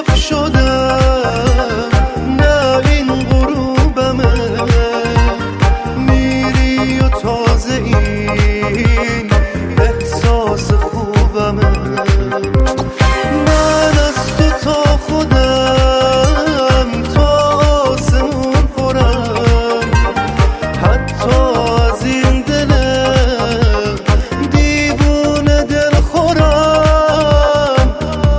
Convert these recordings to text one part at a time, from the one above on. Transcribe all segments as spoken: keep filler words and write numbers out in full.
شب شدم نه این غروبمه، میری و تازه این احساس خوبمه. من از تو تا خودم تا آسمون پرم، حتی از این دل دیوونه دل خورم.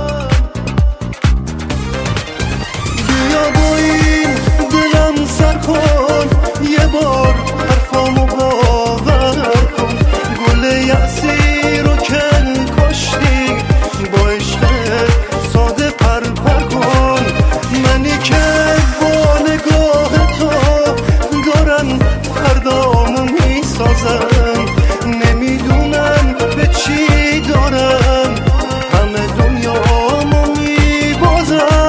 بیا با این دلم سر کن یه بار، حرفامو باور کن. گل یأسی رو کن کاشتی، با عشق ساده پر پر کن. منی که با نگاه تو دارن فردامو میسازن، نمیدونن به چی دارن همه دنیامو میبازن.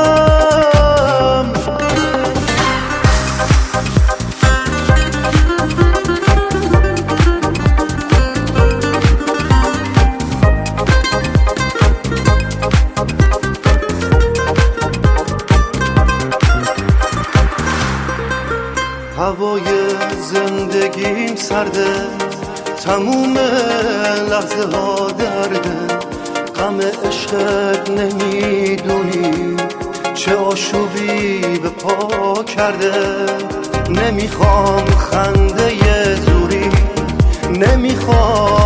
هوای زندگیم سرده، تموم لحظه ها درده. غم عشقت نمیدونی چه آشوبی به پا کرده. نمیخوام خنده زوری، نمیخوام